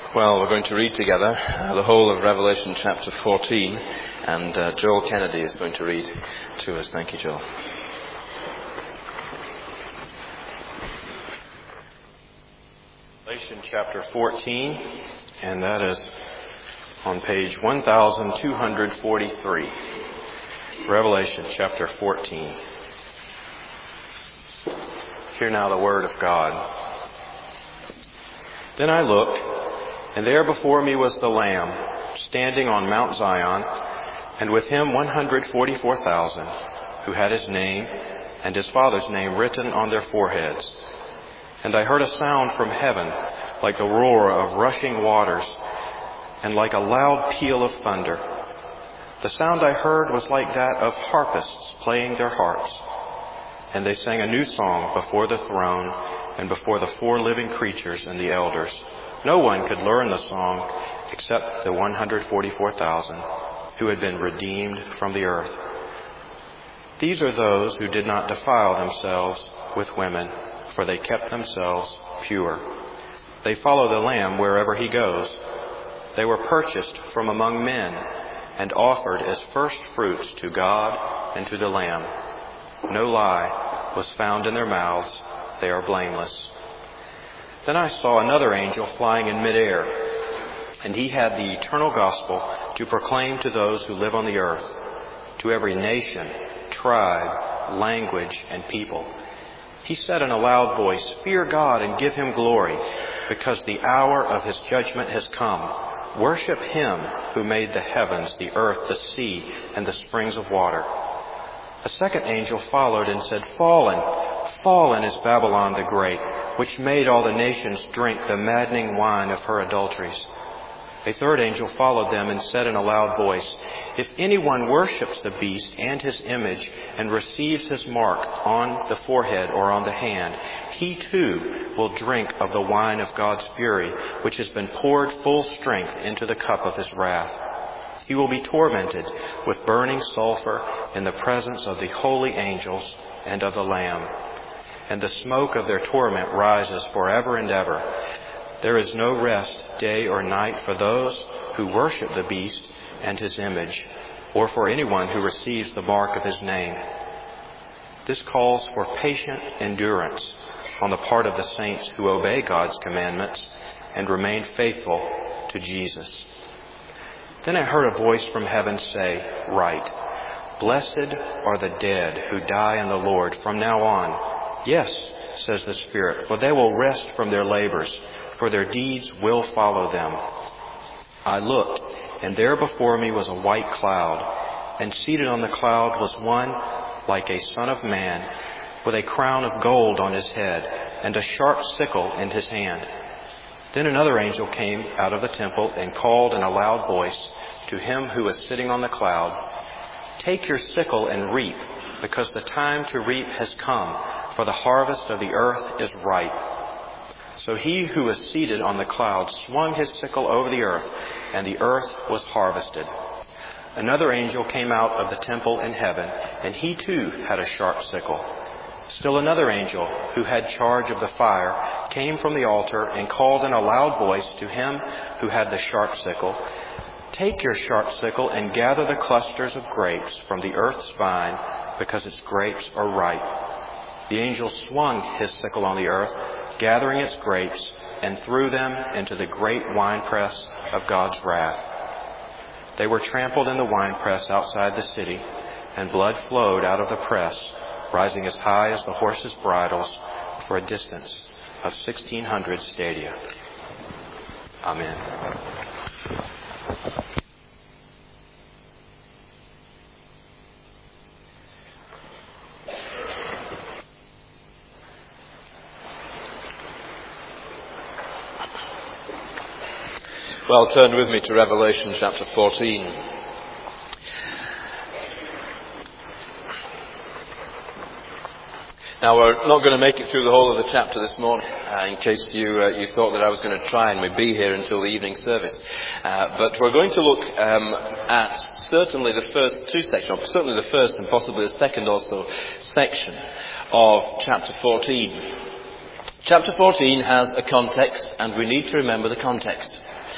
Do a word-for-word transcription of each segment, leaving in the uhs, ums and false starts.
Well, we're going to read together uh, the whole of Revelation chapter fourteen, and uh, Joel Kennedy is going to read to us. Thank you, Joel. Revelation chapter fourteen, and that is on page one thousand two hundred forty-three. Revelation chapter fourteen. Hear now the word of God. Then I looked, and there before me was the Lamb, standing on Mount Zion, and with him one hundred forty-four thousand, who had his name and his Father's name written on their foreheads. And I heard a sound from heaven, like the roar of rushing waters, and like a loud peal of thunder. The sound I heard was like that of harpists playing their harps. And they sang a new song before the throne and before the four living creatures and the elders. No one could learn the song except the one hundred forty-four thousand who had been redeemed from the earth. These are those who did not defile themselves with women, for they kept themselves pure. They follow the Lamb wherever he goes. They were purchased from among men and offered as first fruits to God and to the Lamb. No lie was found in their mouths. They are blameless. Then I saw another angel flying in midair, and he had the eternal gospel to proclaim to those who live on the earth, to every nation, tribe, language, and people. He said in a loud voice, "Fear God and give him glory, because the hour of his judgment has come. Worship him who made the heavens, the earth, the sea, and the springs of water." A second angel followed and said, "Fallen, fallen is Babylon the Great, which made all the nations drink the maddening wine of her adulteries." A third angel followed them and said in a loud voice, "If anyone worships the beast and his image and receives his mark on the forehead or on the hand, he too will drink of the wine of God's fury, which has been poured full strength into the cup of his wrath. He will be tormented with burning sulfur in the presence of the holy angels and of the Lamb. And the smoke of their torment rises forever and ever. There is no rest day or night for those who worship the beast and his image, or for anyone who receives the mark of his name." This calls for patient endurance on the part of the saints who obey God's commandments and remain faithful to Jesus. Then I heard a voice from heaven say, "Write, blessed are the dead who die in the Lord from now on. Yes, says the Spirit, for they will rest from their labors, for their deeds will follow them." I looked, and there before me was a white cloud, and seated on the cloud was one like a son of man, with a crown of gold on his head, and a sharp sickle in his hand. Then another angel came out of the temple and called in a loud voice to him who was sitting on the cloud, "Take your sickle and reap, because the time to reap has come, for the harvest of the earth is ripe." So he who was seated on the cloud swung his sickle over the earth, and the earth was harvested. Another angel came out of the temple in heaven, and he too had a sharp sickle. Still another angel, who had charge of the fire, came from the altar and called in a loud voice to him who had the sharp sickle, "Take your sharp sickle and gather the clusters of grapes from the earth's vine, because its grapes are ripe." The angel swung his sickle on the earth, gathering its grapes, and threw them into the great winepress of God's wrath. They were trampled in the winepress outside the city, and blood flowed out of the press, rising as high as the horses' bridles for a distance of sixteen hundred stadia. Amen. Well, turn with me to Revelation chapter fourteen. Now, we're not going to make it through the whole of the chapter this morning, uh, in case you uh, you thought that I was going to try and we'd be here until the evening service. Uh, but we're going to look um, at certainly the first two sections, or certainly the first and possibly the second also section of chapter fourteen. Chapter fourteen has a context, and we need to remember the context.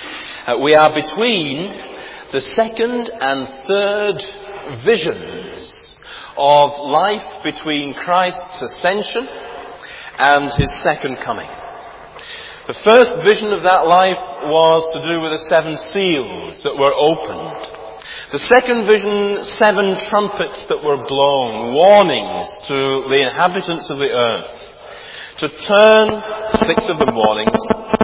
Uh, we are between the second and third visions of life between Christ's ascension and his second coming. The first vision of that life was to do with the seven seals that were opened. The second vision, seven trumpets that were blown, warnings to the inhabitants of the earth to turn, six of them warnings,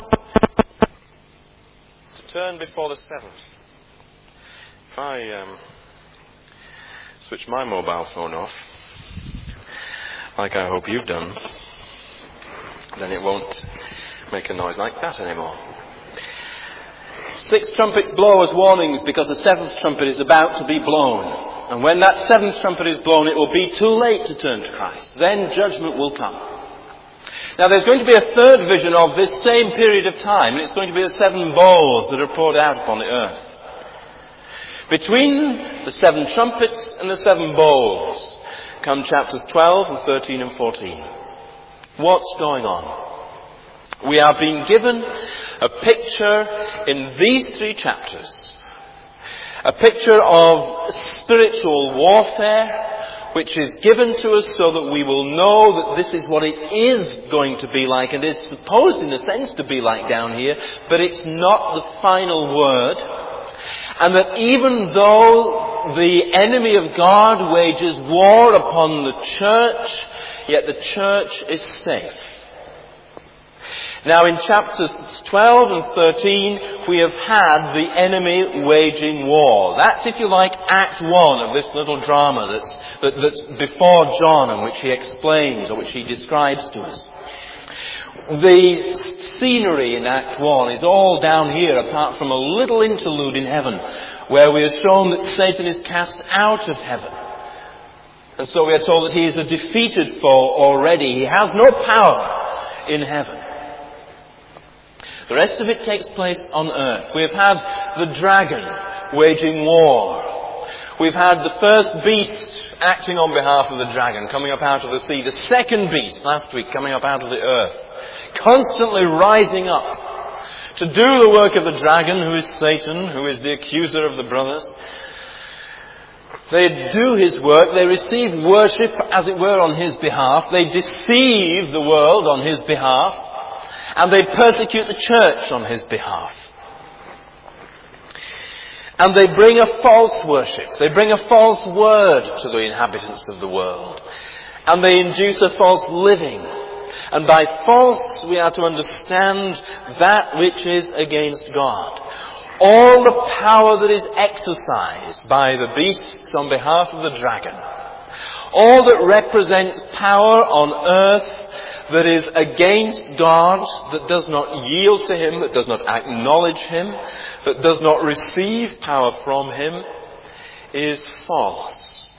to turn before the seventh. If I um, switch my mobile phone off, like I hope you've done, then it won't make a noise like that anymore. Six trumpets blow as warnings because the seventh trumpet is about to be blown. And when that seventh trumpet is blown, it will be too late to turn to Christ. Then judgment will come. Now there's going to be a third vision of this same period of time, and it's going to be the seven bowls that are poured out upon the earth. Between the seven trumpets and the seven bowls come chapters twelve and thirteen and fourteen. What's going on? We are being given a picture in these three chapters. A picture of spiritual warfare, which is given to us so that we will know that this is what it is going to be like, and is supposed in a sense to be like down here, but it's not the final word. And that even though the enemy of God wages war upon the church, yet the church is safe. Now in chapters twelve and thirteen, we have had the enemy waging war. That's, if you like, act one of this little drama that's, that, that's before John, and which he explains, or which he describes to us. The scenery in Act one is all down here, apart from a little interlude in heaven, where we are shown that Satan is cast out of heaven. And so we are told that he is a defeated foe already. He has no power in heaven. The rest of it takes place on earth. We have had the dragon waging war. We've had the first beast acting on behalf of the dragon, coming up out of the sea. The second beast, last week, coming up out of the earth. Constantly rising up to do the work of the dragon, who is Satan, who is the accuser of the brothers. They do his work. They receive worship, as it were, on his behalf. They deceive the world on his behalf. And they persecute the church on his behalf. And they bring a false worship. They bring a false word to the inhabitants of the world. And they induce a false living. And by false, we are to understand that which is against God. All the power that is exercised by the beasts on behalf of the dragon. All that represents power on earth that is against God, that does not yield to him, that does not acknowledge him, that does not receive power from him, is false.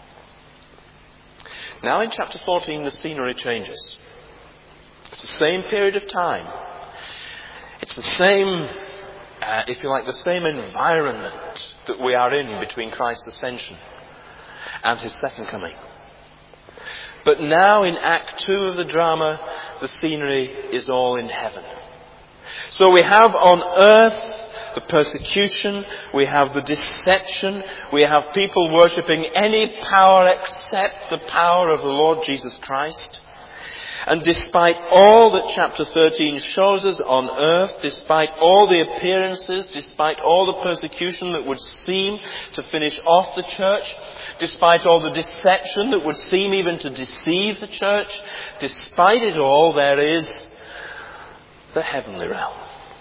Now in chapter fourteen, the scenery changes. It's the same period of time. It's the same, uh, if you like, the same environment that we are in between Christ's ascension and his second coming. But now in Act two of the drama, the scenery is all in heaven. So we have on earth the persecution, we have the deception, we have people worshipping any power except the power of the Lord Jesus Christ. And despite all that chapter thirteen shows us on earth, despite all the appearances, despite all the persecution that would seem to finish off the church, despite all the deception that would seem even to deceive the church, despite it all, there is the heavenly realm.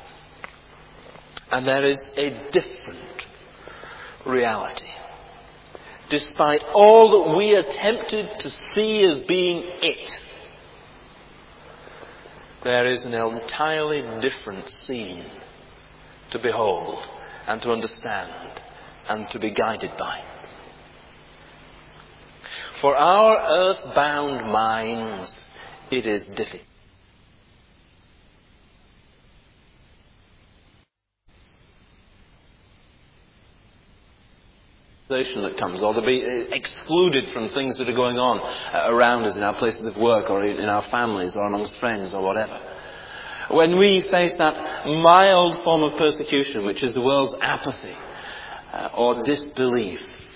And there is a different reality. Despite all that we are tempted to see as being it, there is an entirely different scene to behold and to understand and to be guided by. For our earth-bound minds, it is difficult. That comes, or to be excluded from things that are going on around us in our places of work, or in our families, or amongst friends, or whatever. when we face that mild form of persecution, which is the world's apathy uh, or disbelief,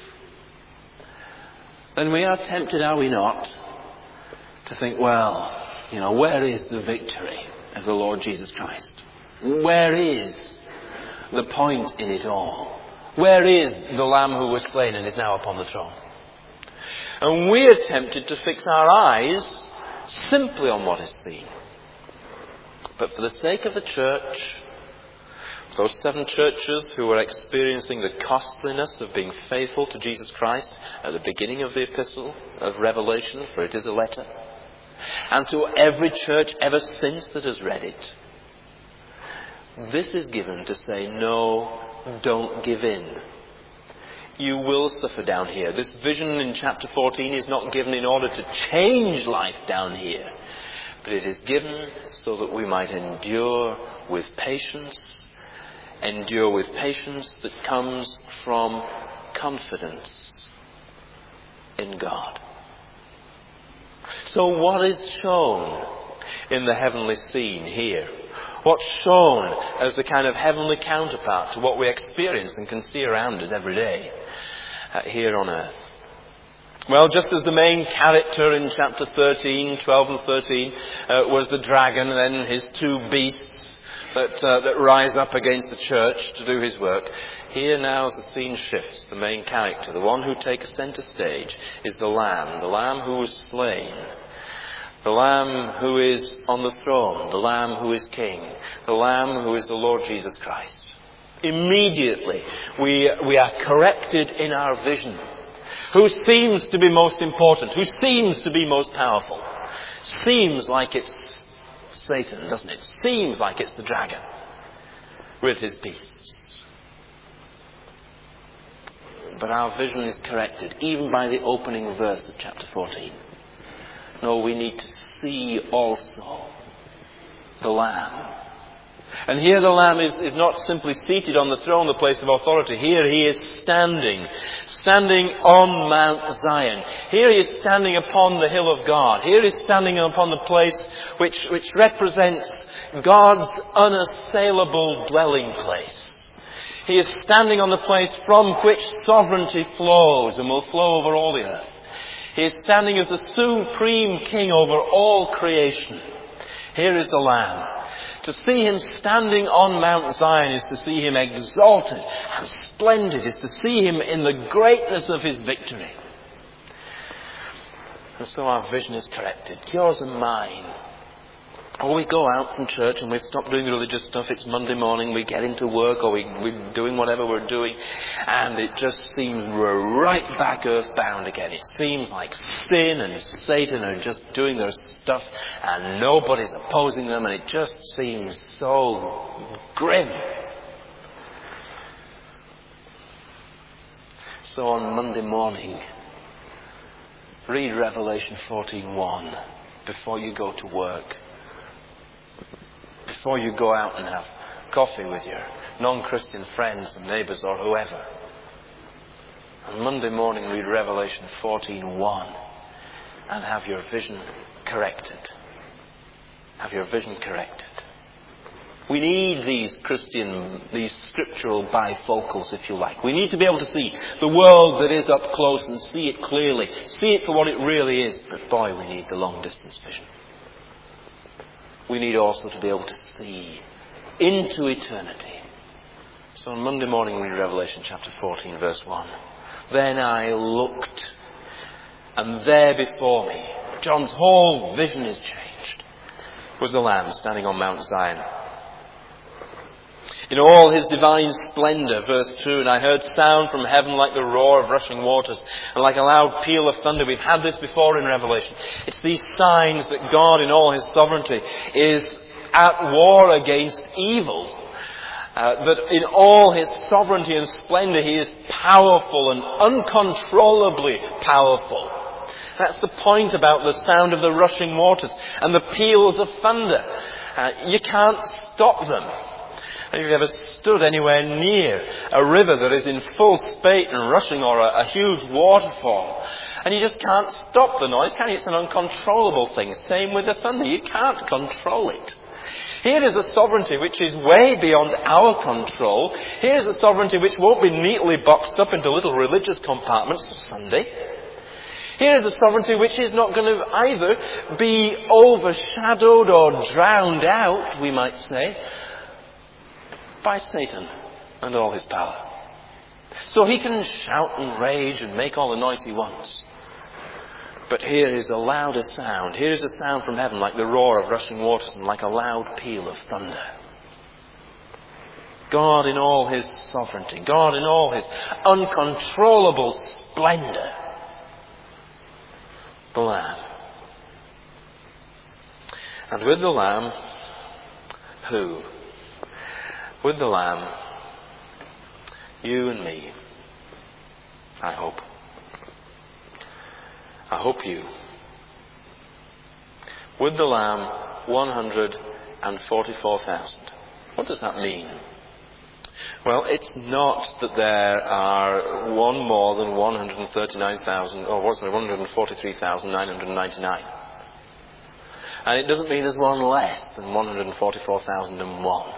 then we are tempted, are we not, to think, well, you know, where is the victory of the Lord Jesus Christ? Where is the point in it all? Where is the Lamb who was slain and is now upon the throne? And we are tempted to fix our eyes simply on what is seen. But for the sake of the church, those seven churches who were experiencing the costliness of being faithful to Jesus Christ at the beginning of the epistle of Revelation, for it is a letter, and to every church ever since that has read it, this is given to say, no, don't give in. You will suffer down here. This vision in chapter fourteen is not given in order to change life down here, but it is given so that we might endure with patience, endure with patience that comes from confidence in God. So what is shown in the heavenly scene here? What's shown as the kind of heavenly counterpart to what we experience and can see around us every day uh, here on earth? Well, just as the main character in chapter thirteen, twelve and thirteen uh, was the dragon and then his two beasts that, uh, that rise up against the church to do his work, here now as the scene shifts, the main character, the one who takes centre stage, is the Lamb, the Lamb who was slain. The Lamb who is on the throne, the Lamb who is King, the Lamb who is the Lord Jesus Christ. Immediately we, we are corrected in our vision. Who seems to be most important? Who seems to be most powerful? Seems like it's Satan, doesn't it? Seems like it's the dragon with his beasts. But our vision is corrected even by the opening verse of chapter fourteen. No, we need to see also the Lamb. And here the Lamb is, is not simply seated on the throne, the place of authority. Here he is standing, standing on Mount Zion. Here he is standing upon the hill of God. Here he is standing upon the place which, which represents God's unassailable dwelling place. He is standing on the place from which sovereignty flows and will flow over all the earth. He is standing as the supreme king over all creation. Here is the Lamb. To see him standing on Mount Zion is to see him exalted and splendid, is to see him in the greatness of his victory. And so our vision is corrected, yours and mine. Or we go out from church and we stop doing the religious stuff. It's Monday morning, we get into work, or we, we're doing whatever we're doing, and it just seems we're right back earthbound again. It seems like sin and Satan are just doing their stuff and nobody's opposing them, and it just seems so grim. So on Monday morning, read Revelation fourteen one before you go to work. Before you go out and have coffee with your non-Christian friends and neighbours or whoever. On Monday morning read Revelation fourteen one and have your vision corrected. Have your vision corrected. We need these Christian, these scriptural bifocals, if you like. We need to be able to see the world that is up close and see it clearly. See it for what it really is. But boy, we need the long distance vision. We need also to be able to see into eternity. So on Monday morning, read Revelation chapter fourteen, verse one. Then I looked, and there before me, John's whole vision is changed, was the Lamb standing on Mount Zion. In all his divine splendour, verse two, and I heard sound from heaven like the roar of rushing waters and like a loud peal of thunder. We've had this before in Revelation. It's these signs that God in all his sovereignty is at war against evil. Uh, that in all his sovereignty and splendour he is powerful and uncontrollably powerful. That's the point about the sound of the rushing waters and the peals of thunder. Uh, you can't stop them. Have you ever stood anywhere near a river that is in full spate and rushing, or a, a huge waterfall? And you just can't stop the noise, can you? It's an uncontrollable thing. Same with the thunder. You can't control it. Here is a sovereignty which is way beyond our control. Here is a sovereignty which won't be neatly boxed up into little religious compartments for Sunday. Here is a sovereignty which is not going to either be overshadowed or drowned out, we might say, by Satan and all his power. So he can shout and rage and make all the noise he wants. But here is a louder sound. Here is a sound from heaven like the roar of rushing waters and like a loud peal of thunder. God in all his sovereignty, God in all his uncontrollable splendor. The Lamb. And with the Lamb, who? With the Lamb, you and me, I hope. I hope you. With the Lamb, one hundred forty-four thousand. What does that mean? Well, it's not that there are one more than one hundred thirty-nine thousand, or what's it, one hundred forty-three thousand nine hundred ninety-nine. And it doesn't mean there's one less than one hundred forty-four thousand one.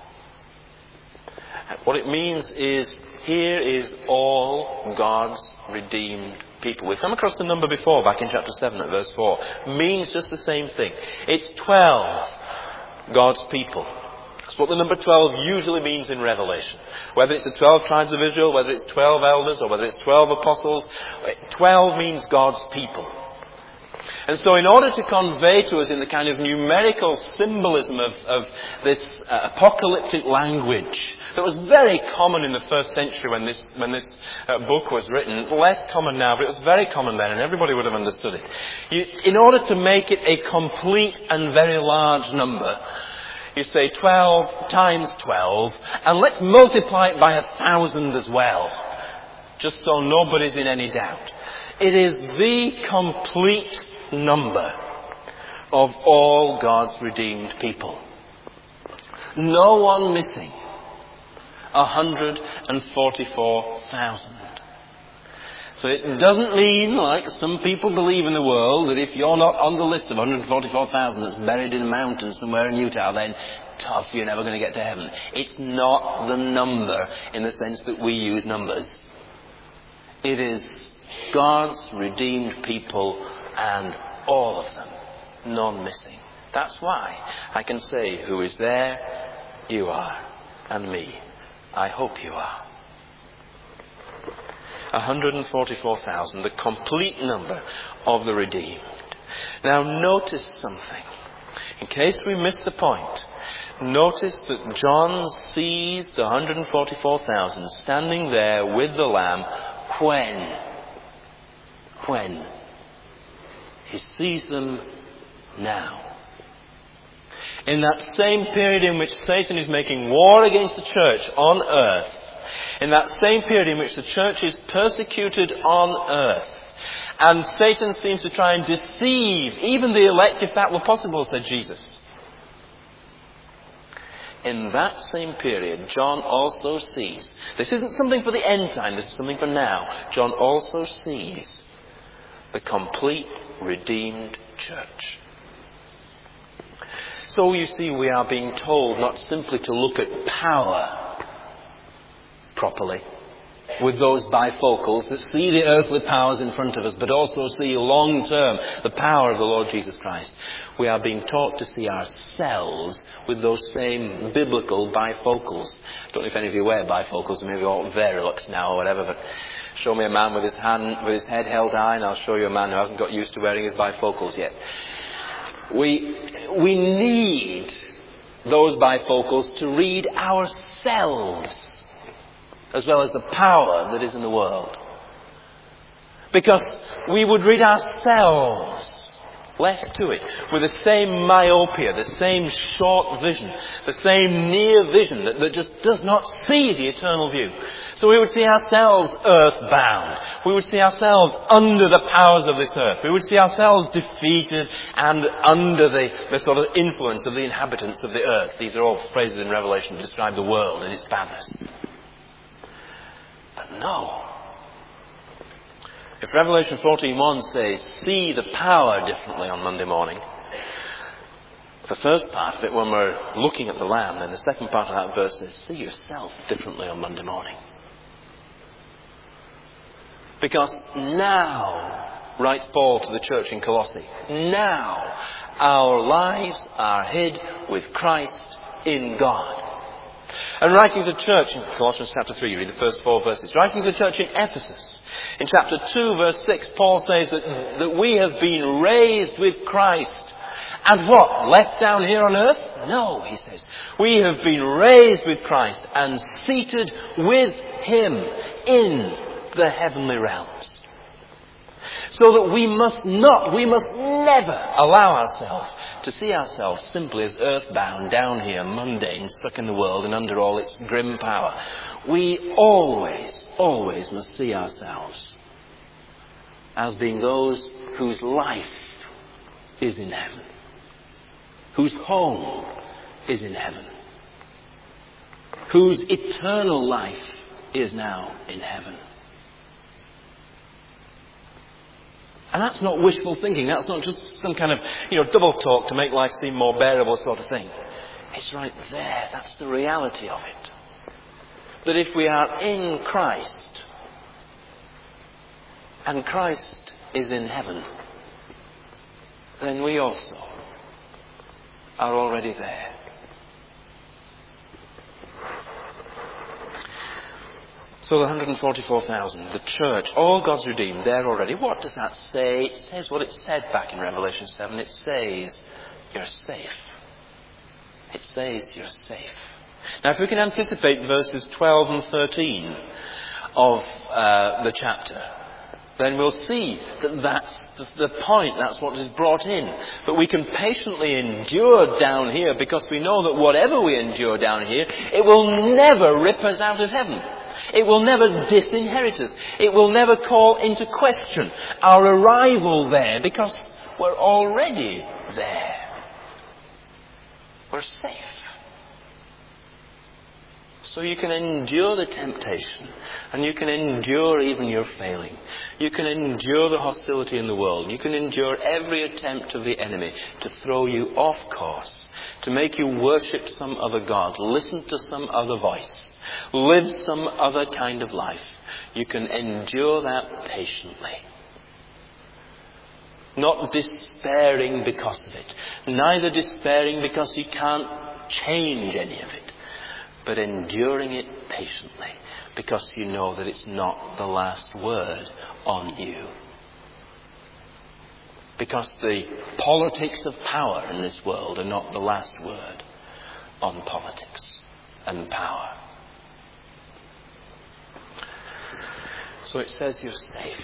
What it means is, here is all God's redeemed people. We've come across the number before, back in chapter seven at verse four. Means just the same thing. It's twelve God's people. That's what the number twelve usually means in Revelation. Whether it's the twelve tribes of Israel, whether it's twelve elders, or whether it's twelve apostles, twelve means God's people. And so in order to convey to us in the kind of numerical symbolism of, of this uh, apocalyptic language that was very common in the first century when this, when this uh, book was written, less common now, but it was very common then and everybody would have understood it. You, in order to make it a complete and very large number, you say twelve times twelve, and let's multiply it by a thousand as well, just so nobody's in any doubt. It is the complete number of all God's redeemed people. No one missing. one hundred forty-four thousand. So it doesn't mean, like some people believe in the world, that if you're not on the list of one hundred forty-four thousand that's buried in a mountain somewhere in Utah, then tough, you're never going to get to heaven. It's not the number in the sense that we use numbers. It is God's redeemed people, and all of them, none missing. That's why I can say, who is there? You are. And me. I hope you are. one hundred forty-four thousand, the complete number of the redeemed. Now notice something. In case we miss the point, notice that John sees the one hundred forty-four thousand standing there with the Lamb when? When? He sees them now. In that same period in which Satan is making war against the church on earth, in that same period in which the church is persecuted on earth, and Satan seems to try and deceive even the elect if that were possible, said Jesus. In that same period, John also sees, this isn't something for the end time, this is something for now. John also sees the complete redeemed church. So you see, we are being told not simply to look at power properly, with those bifocals that see the earthly powers in front of us, but also see long-term the power of the Lord Jesus Christ. We are being taught to see ourselves with those same biblical bifocals. I don't know if any of you wear bifocals, maybe you're all Verilux now or whatever, but show me a man with his hand, with his head held high, and I'll show you a man who hasn't got used to wearing his bifocals yet. We, we need those bifocals to read ourselves as well as the power that is in the world. Because we would read ourselves left to it with the same myopia, the same short vision, the same near vision that, that just does not see the eternal view. So we would see ourselves earthbound. We would see ourselves under the powers of this earth. We would see ourselves defeated and under the, the sort of influence of the inhabitants of the earth. These are all phrases in Revelation to describe the world and its badness. But no. If Revelation fourteen one says, see the power differently on Monday morning, the first part of it, when we're looking at the Lamb, then the second part of that verse says, see yourself differently on Monday morning. Because now, writes Paul to the church in Colossae, now our lives are hid with Christ in God. And writing to the church in Colossians chapter three, you read the first four verses. Writing to the church in Ephesus, in chapter two, verse six, Paul says that, that we have been raised with Christ. And what? Left down here on earth? No, he says. We have been raised with Christ and seated with Him in the heavenly realms. So that we must not, we must never allow ourselves to see ourselves simply as earthbound, down here, mundane, stuck in the world and under all its grim power. We always, always must see ourselves as being those whose life is in heaven, whose home is in heaven, whose eternal life is now in heaven. And that's not wishful thinking. That's not just some kind of, you know, double talk to make life seem more bearable sort of thing. It's right there. That's the reality of it. That if we are in Christ, and Christ is in heaven, then we also are already there. So the one hundred forty-four thousand, the church, all God's redeemed, there already. What does that say? It says what it said back in Revelation seven. It says, you're safe. It says you're safe. Now if we can anticipate verses twelve and thirteen of uh, the chapter, then we'll see that that's the point, that's what is brought in. But we can patiently endure down here because we know that whatever we endure down here, it will never rip us out of heaven. It will never disinherit us. It will never call into question our arrival there because we're already there. We're safe. So you can endure the temptation, and you can endure even your failing. You can endure the hostility in the world. You can endure every attempt of the enemy to throw you off course, to make you worship some other god, listen to some other voice, live some other kind of life. You can endure that patiently. Not despairing because of it. Neither despairing because you can't change any of it. But enduring it patiently because you know that it's not the last word on you. Because the politics of power in this world are not the last word on politics and power. So it says you're safe.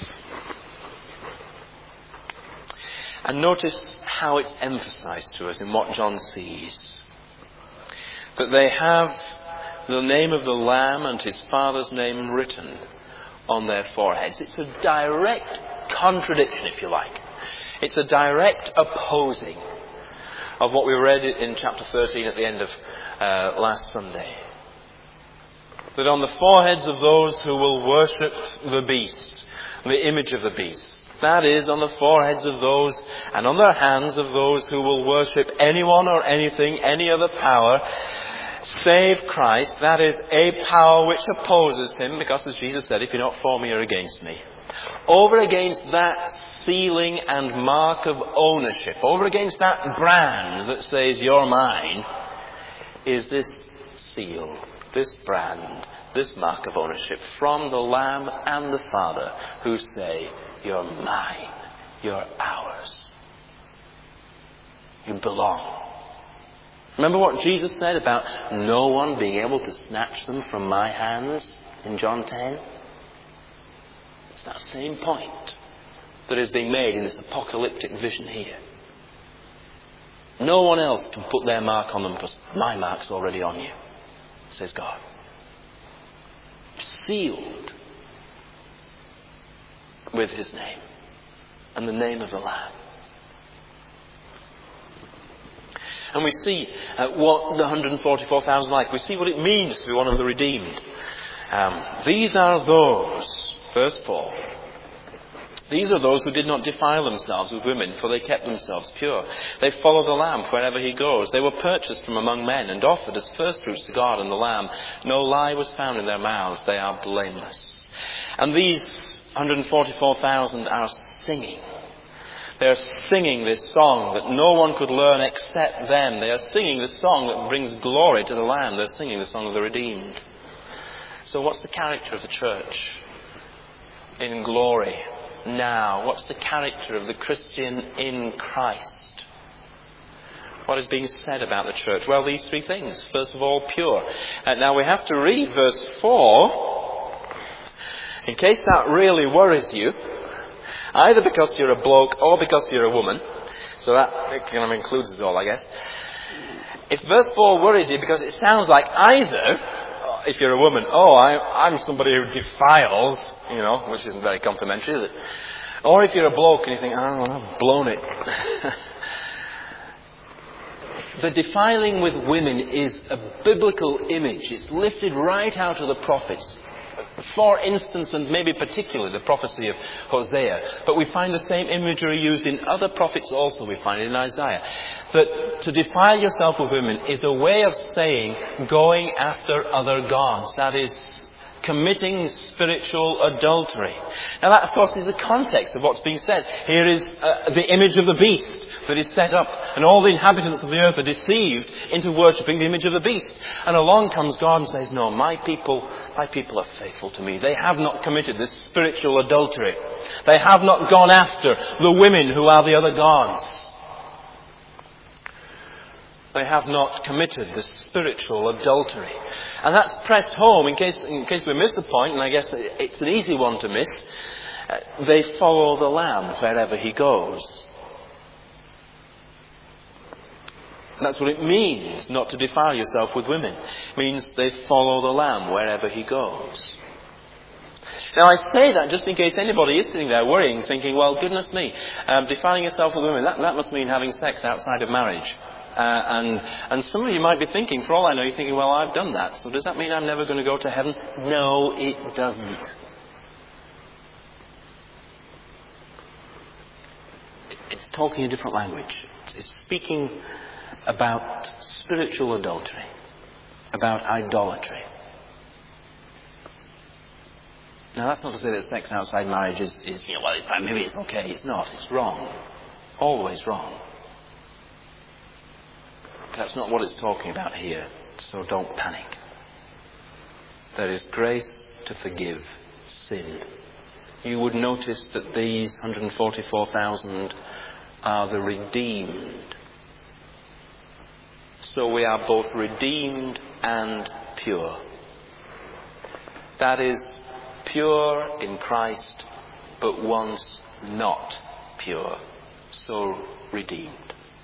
And notice how it's emphasized to us in what John sees. That they have the name of the Lamb and His Father's name written on their foreheads. It's a direct contradiction, if you like. It's a direct opposing of what we read in chapter thirteen at the end of uh, last Sunday. That on the foreheads of those who will worship the beast, the image of the beast, that is, on the foreheads of those and on their hands of those who will worship anyone or anything, any other power, save Christ, that is a power which opposes Him, because as Jesus said, if you're not for me, you're against me. Over against that sealing and mark of ownership, over against that brand that says you're mine, is this seal, this brand, this mark of ownership from the Lamb and the Father, who say, you're mine, you're ours. You belong. Remember what Jesus said about no one being able to snatch them from my hands in John ten? It's that same point that is being made in this apocalyptic vision here. No one else can put their mark on them because my mark's already on you, says God. Sealed with His name and the name of the Lamb. And we see uh, what the one hundred forty-four thousand are like. We see what it means to be one of the redeemed. Um, these are those, verse four, These are those who did not defile themselves with women, for they kept themselves pure. They followed the Lamb wherever he goes. They were purchased from among men and offered as firstfruits to God and the Lamb. No lie was found in their mouths. They are blameless. And these one hundred forty-four thousand are singing. They are singing this song that no one could learn except them. They are singing this song that brings glory to the Lamb. They're singing the song of the redeemed. So what's the character of the church in glory now? What's the character of the Christian in Christ? What is being said about the church? Well, these three things. First of all, pure. Uh, now we have to read verse four, in case that really worries you, either because you're a bloke or because you're a woman. So that kind of includes it all, I guess. If verse four worries you because it sounds like either, if you're a woman, oh, I, I'm somebody who defiles, you know, which isn't very complimentary, is it? Or if you're a bloke and you think, oh, I've blown it. The defiling with women is a biblical image. It's lifted right out of the prophets. For instance, and maybe particularly the prophecy of Hosea. But we find the same imagery used in other prophets also. We find it in Isaiah. That to defile yourself with women is a way of saying going after other gods. That is, committing spiritual adultery. Now that, of course, is the context of what's being said. Here is uh, the image of the beast that is set up, and all the inhabitants of the earth are deceived into worshipping the image of the beast. And along comes God and says, no, my people, my people are faithful to me. They have not committed this spiritual adultery. They have not gone after the women who are the other gods. They have not committed this spiritual adultery. And that's pressed home in case, in case we miss the point, and I guess it's an easy one to miss. Uh, they follow the Lamb wherever he goes. That's what it means not to defile yourself with women. It means they follow the Lamb wherever he goes. Now I say that just in case anybody is sitting there worrying, thinking, well, goodness me, um, defiling yourself with women, that, that must mean having sex outside of marriage. Uh, and, and some of you might be thinking, for all I know, you're thinking, well, I've done that, so does that mean I'm never going to go to heaven? No, it doesn't. It's talking a different language. It's speaking about spiritual adultery, about idolatry. Now, that's not to say that sex outside marriage is, is you know, well, maybe it's okay. It's not. It's wrong. Always wrong. That's not what it's talking about here, so don't panic. There is grace to forgive sin. You would notice that these one hundred forty-four thousand are the redeemed. So we are both redeemed and pure. That is, pure in Christ, but once not pure, so redeemed.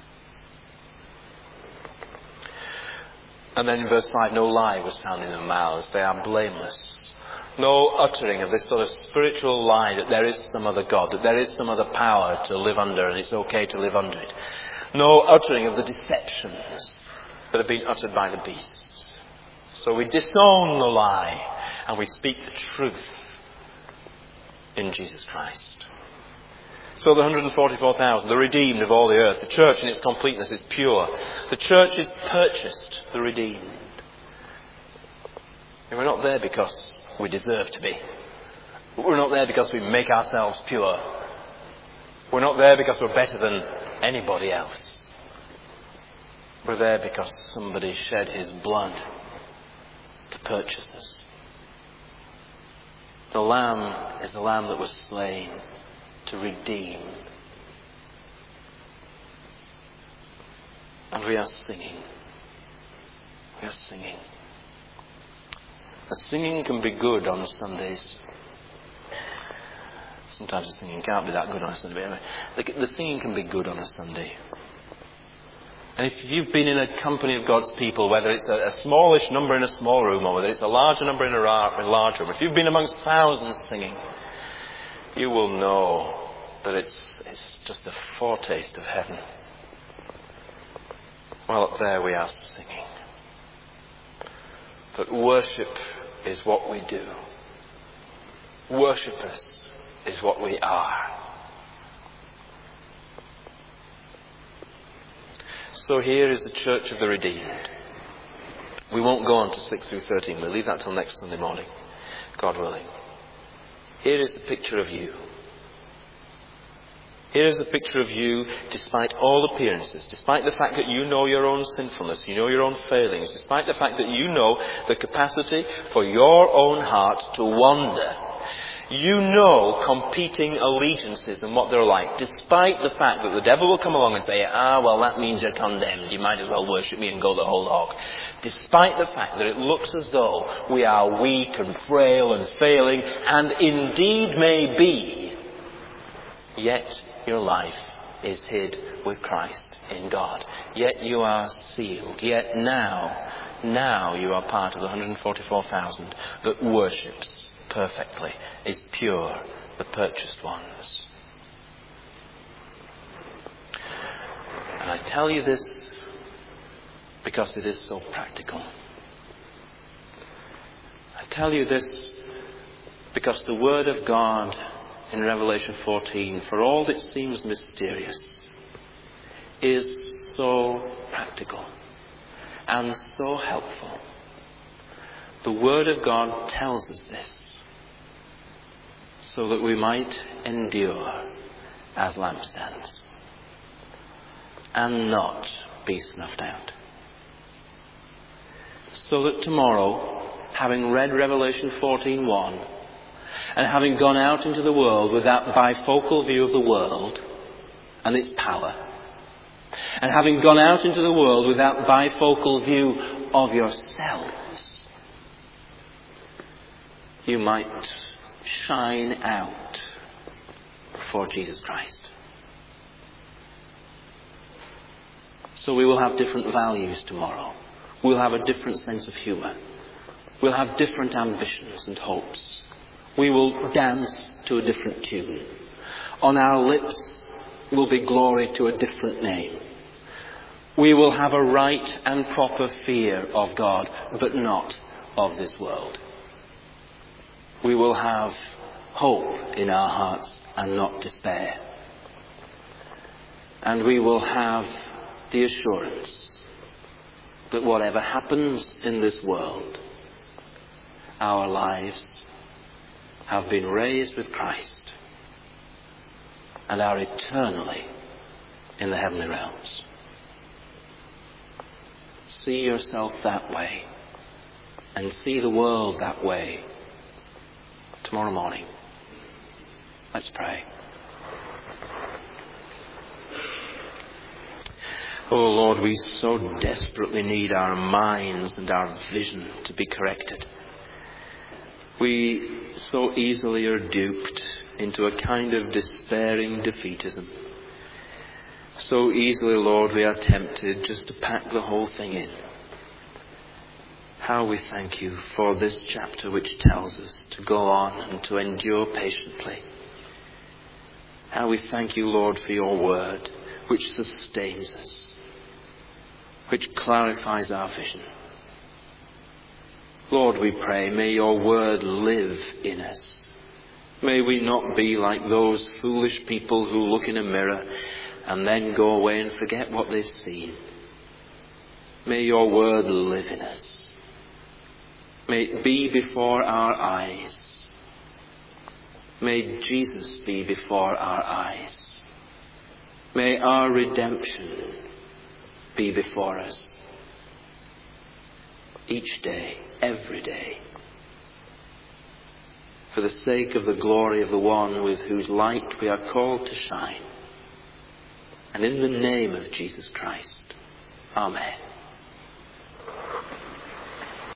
And then in verse five, no lie was found in their mouths. They are blameless. No uttering of this sort of spiritual lie that there is some other God, that there is some other power to live under and it's okay to live under it. No uttering of the deceptions that have been uttered by the beasts. So we disown the lie and we speak the truth in Jesus Christ. So the one hundred forty-four thousand, the redeemed of all the earth, the church in its completeness is pure. The church is purchased, the redeemed. And we're not there because we deserve to be. We're not there because we make ourselves pure. We're not there because we're better than anybody else. We're there because somebody shed his blood to purchase us. The Lamb is the Lamb that was slain to redeem. And we are singing. We are singing. The singing can be good on Sundays. Sometimes the singing can't be that good on a Sunday. Anyway, the, the singing can be good on a Sunday. And if you've been in a company of God's people, whether it's a, a smallish number in a small room or whether it's a larger number in a, ra- a large room, if you've been amongst thousands singing, you will know that it's, it's just a foretaste of heaven. Well, up there we are singing. That worship is what we do. Worshippers is what we are. So here is the church of the redeemed. We won't go on to six through thirteen. We'll leave that till next Sunday morning, God willing. Here is the picture of you. Here is a picture of you despite all appearances, despite the fact that you know your own sinfulness, you know your own failings, despite the fact that you know the capacity for your own heart to wander. You know competing allegiances and what they're like, despite the fact that the devil will come along and say, ah, well, that means you're condemned. You might as well worship me and go the whole hog. Despite the fact that it looks as though we are weak and frail and failing, and indeed may be, yet your life is hid with Christ in God. Yet you are sealed. Yet now, now you are part of the one hundred forty-four thousand that worships perfectly, is pure, the purchased ones. And I tell you this because it is so practical. I tell you this because the Word of God in Revelation fourteen, for all that seems mysterious, is so practical and so helpful. The Word of God tells us this so that we might endure as lampstands and not be snuffed out. So that tomorrow, having read Revelation fourteen one, and having gone out into the world with that bifocal view of the world and its power, and having gone out into the world with that bifocal view of yourselves, you might shine out for Jesus Christ. So we will have different values tomorrow. We'll have a different sense of humour. We'll have different ambitions and hopes. We will dance to a different tune. On our lips will be glory to a different name. We will have a right and proper fear of God, but not of this world. We will have hope in our hearts and not despair. And we will have the assurance that whatever happens in this world, our lives have been raised with Christ and are eternally in the heavenly realms. See yourself that way and see the world that way tomorrow morning. Let's pray. Oh Lord, we so desperately need our minds and our vision to be corrected. We so easily are duped into a kind of despairing defeatism. So easily, Lord, we are tempted just to pack the whole thing in. How we thank you for this chapter which tells us to go on and to endure patiently. How we thank you, Lord, for your word which sustains us, which clarifies our vision. Lord, we pray, may your word live in us. May we not be like those foolish people who look in a mirror and then go away and forget what they've seen. May your word live in us. May it be before our eyes. May Jesus be before our eyes. May our redemption be before us. Each day, every day. For the sake of the glory of the one with whose light we are called to shine. And in the name of Jesus Christ. Amen.